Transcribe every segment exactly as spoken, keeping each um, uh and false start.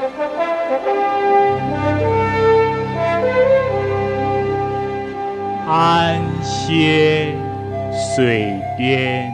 安歇水边。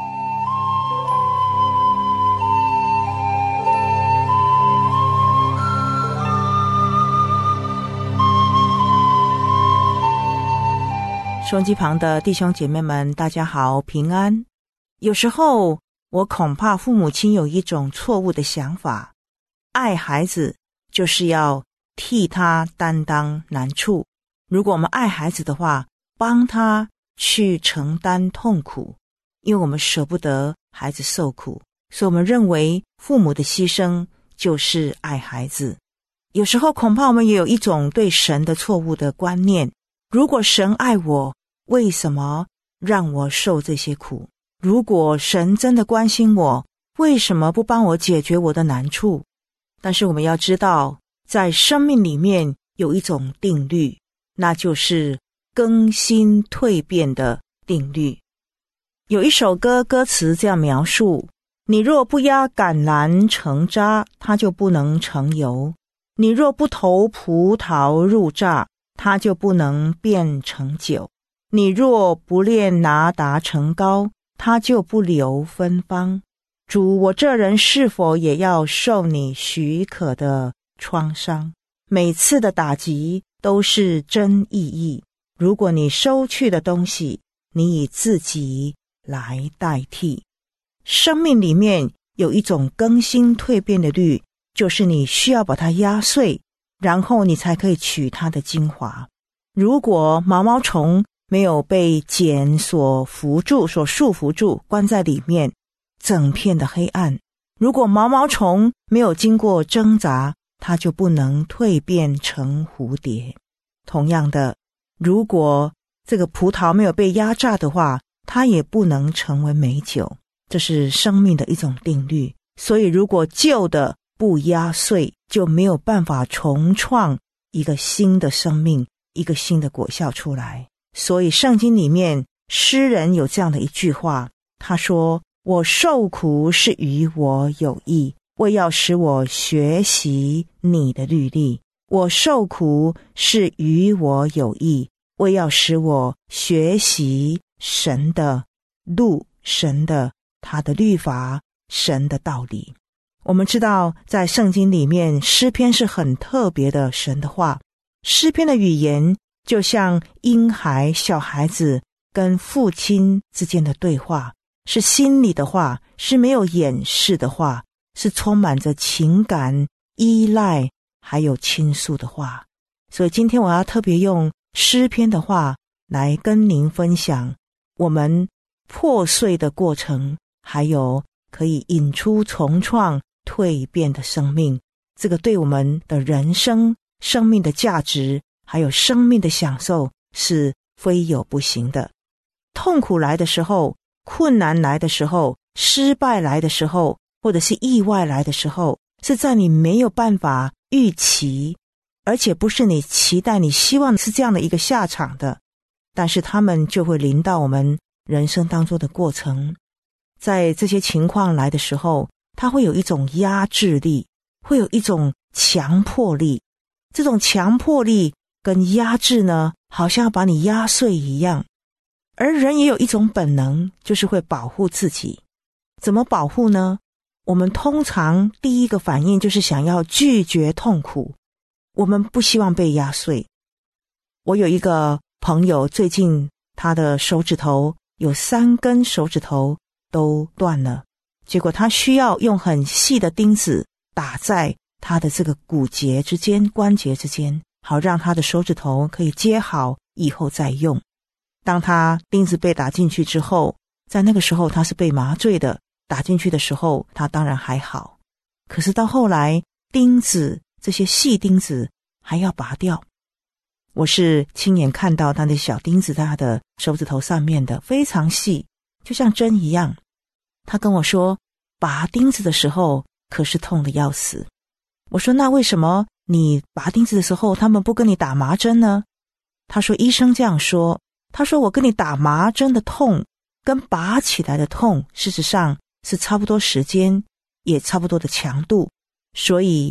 收音机旁的弟兄姐妹们，大家好，平安。有时候我恐怕父母亲有一种错误的想法，爱孩子就是要替他担当难处。如果我们爱孩子的话，帮他去承担痛苦，因为我们舍不得孩子受苦，所以我们认为父母的牺牲就是爱孩子。有时候恐怕我们也有一种对神的错误的观念，如果神爱我，为什么让我受这些苦？如果神真的关心我，为什么不帮我解决我的难处？但是我们要知道，在生命里面有一种定律，那就是更新蜕变的定律。有一首歌歌词这样描述：你若不压橄榄成渣，它就不能成油；你若不投葡萄入榨，它就不能变成酒；你若不炼拿达成膏，它就不留芬芳。主，我这人是否也要受你许可的创伤？每次的打击都是真意义。如果你收去的东西，你以自己来代替。生命里面有一种更新蜕变的律，就是你需要把它压碎，然后你才可以取它的精华。如果毛毛虫没有被茧所缚住，所束缚住，关在里面，整片的黑暗。如果毛毛虫没有经过挣扎，它就不能蜕变成蝴蝶。同样的，如果这个葡萄没有被压榨的话，它也不能成为美酒。这是生命的一种定律。所以如果旧的不压碎，就没有办法重创一个新的生命，一个新的果效出来。所以圣经里面诗人有这样的一句话，他说：我受苦是于我有益，为要使我学习你的律例。我受苦是于我有益，为要使我学习神的路，神的他的律法，神的道理。我们知道在圣经里面，诗篇是很特别的神的话。诗篇的语言就像婴孩小孩子跟父亲之间的对话，是心里的话，是没有掩饰的话，是充满着情感、依赖还有倾诉的话。所以今天我要特别用诗篇的话来跟您分享我们破碎的过程，还有可以引出重创蜕变的生命。这个对我们的人生、生命的价值还有生命的享受是非有不行的。痛苦来的时候，困难来的时候，失败来的时候，或者是意外来的时候，是在你没有办法预期，而且不是你期待你希望是这样的一个下场的，但是他们就会临到我们人生当中的过程。在这些情况来的时候，它会有一种压制力，会有一种强迫力。这种强迫力跟压制呢，好像要把你压碎一样。而人也有一种本能，就是会保护自己。怎么保护呢？我们通常第一个反应就是想要拒绝痛苦，我们不希望被压碎。我有一个朋友，最近他的手指头有三根手指头都断了，结果他需要用很细的钉子打在他的这个骨节之间、关节之间，好让他的手指头可以接好，以后再用。当他钉子被打进去之后，在那个时候他是被麻醉的，打进去的时候他当然还好，可是到后来钉子，这些细钉子还要拔掉。我是亲眼看到他的小钉子在他的手指头上面的，非常细，就像针一样。他跟我说，拔钉子的时候可是痛得要死。我说，那为什么你拔钉子的时候他们不跟你打麻针呢？他说，医生这样说，他说我跟你打麻针的痛跟拔起来的痛事实上是差不多时间，也差不多的强度，所以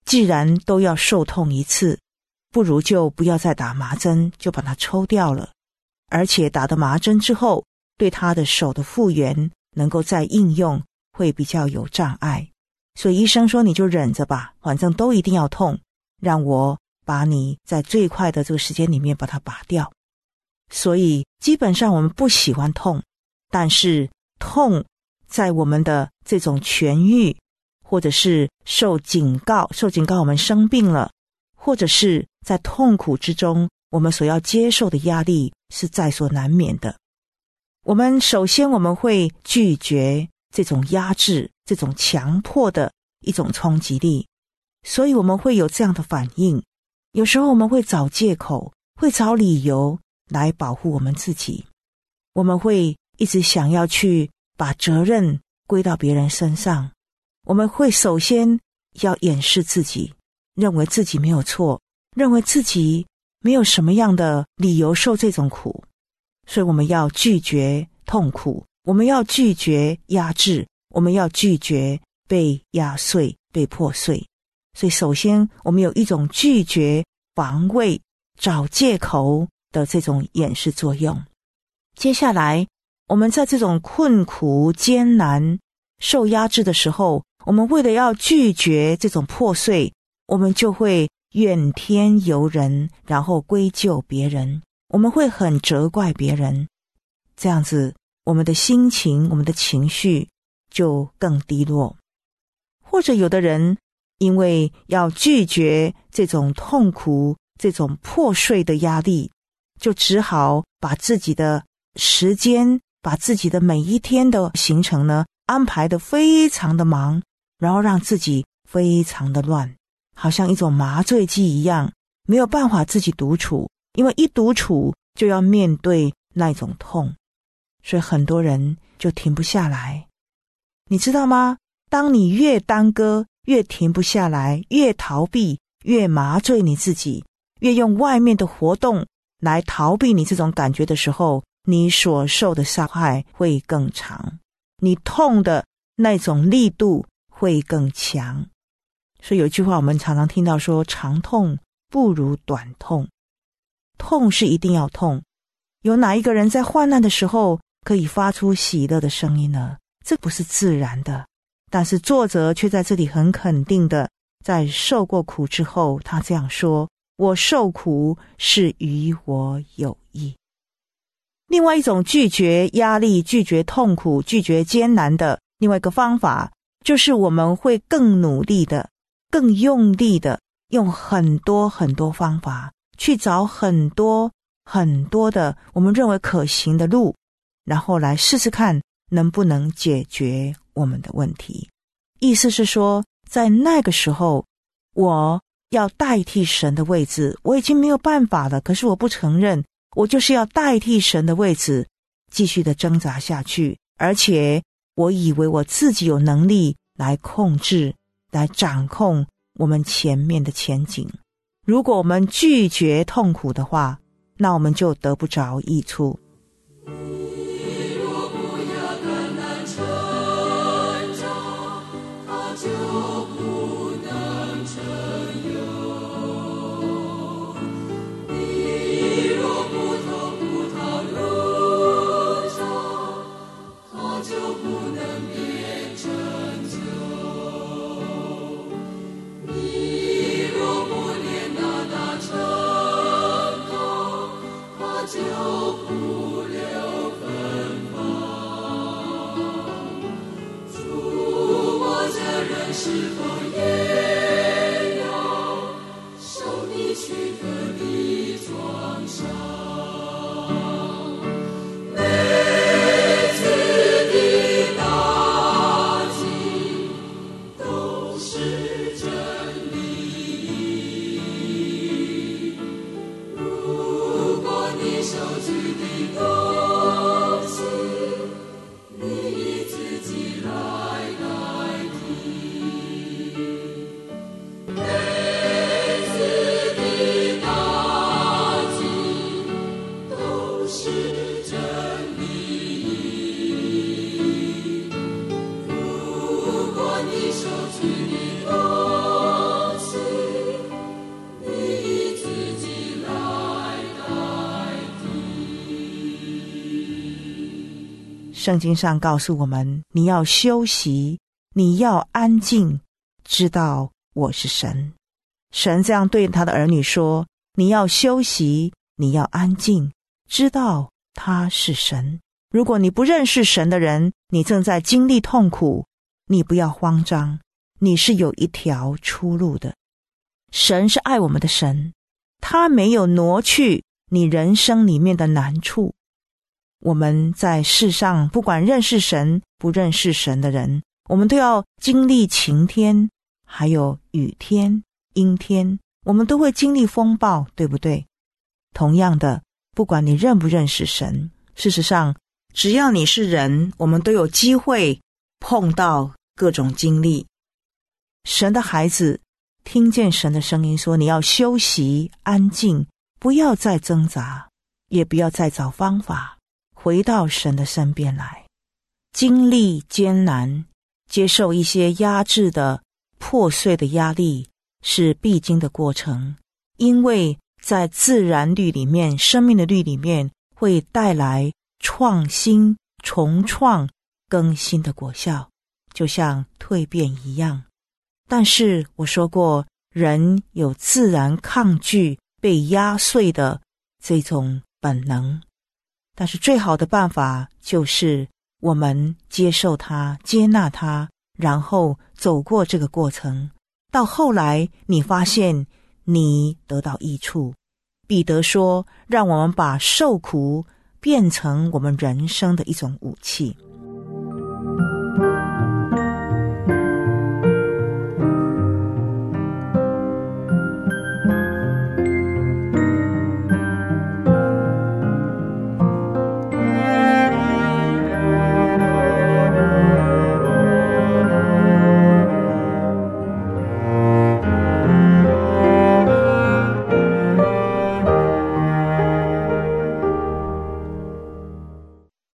既然都要受痛一次，不如就不要再打麻针，就把它抽掉了。而且打的麻针之后，对他的手的复原能够再应用会比较有障碍。所以医生说你就忍着吧，反正都一定要痛，让我把你在最快的这个时间里面把它拔掉。所以基本上我们不喜欢痛，但是痛在我们的这种痊愈，或者是受警告，受警告我们生病了，或者是在痛苦之中我们所要接受的压力是在所难免的。我们首先我们会拒绝这种压制，这种强迫的一种冲击力，所以我们会有这样的反应。有时候我们会找借口，会找理由来保护我们自己，我们会一直想要去把责任归到别人身上，我们会首先要掩饰自己，认为自己没有错，认为自己没有什么样的理由受这种苦。所以我们要拒绝痛苦，我们要拒绝压制，我们要拒绝被压碎，被破碎。所以首先我们有一种拒绝、防卫、找借口的这种掩饰作用。接下来我们在这种困苦、艰难、受压制的时候，我们为了要拒绝这种破碎，我们就会怨天尤人，然后归咎别人，我们会很责怪别人。这样子我们的心情，我们的情绪就更低落。或者有的人因为要拒绝这种痛苦，这种破碎的压力，就只好把自己的时间，把自己的每一天的行程呢安排得非常的忙，然后让自己非常的乱，好像一种麻醉剂一样，没有办法自己独处，因为一独处就要面对那种痛，所以很多人就停不下来。你知道吗？当你越耽搁，越停不下来，越逃避，越麻醉你自己，越用外面的活动来逃避你这种感觉的时候，你所受的伤害会更长，你痛的那种力度会更强。所以有一句话我们常常听到说，长痛不如短痛。痛是一定要痛，有哪一个人在患难的时候可以发出喜乐的声音呢？这不是自然的。但是作者却在这里很肯定的，在受过苦之后，他这样说，我受苦是于我有益。另外一种拒绝压力、拒绝痛苦、拒绝艰难的另外一个方法，就是我们会更努力的、更用力的，用很多很多方法去找很多很多的我们认为可行的路，然后来试试看能不能解决我们的问题。意思是说，在那个时候我要代替神的位置，我已经没有办法了，可是我不承认，我就是要代替神的位置继续的挣扎下去，而且我以为我自己有能力来控制，来掌控我们前面的前景。如果我们拒绝痛苦的话，那我们就得不着益处。 你手举的东西圣经上告诉我们，你要休息，你要安静，知道我是神。神这样对他的儿女说，你要休息，你要安静，知道他是神。如果你不认识神的人，你正在经历痛苦，你不要慌张，你是有一条出路的。神是爱我们的神，他没有挪去你人生里面的难处。我们在世上，不管认识神不认识神的人，我们都要经历晴天，还有雨天、阴天，我们都会经历风暴，对不对？同样的，不管你认不认识神，事实上只要你是人，我们都有机会碰到各种经历。神的孩子听见神的声音说，你要休息安静，不要再挣扎，也不要再找方法，回到神的身边来。经历艰难，接受一些压制的破碎的压力是必经的过程，因为在自然律里面，生命的律里面会带来创新、重创、更新的果效，就像蜕变一样。但是我说过，人有自然抗拒被压碎的这种本能，但是最好的办法就是我们接受它，接纳它，然后走过这个过程，到后来你发现你得到益处。彼得说，让我们把受苦变成我们人生的一种武器。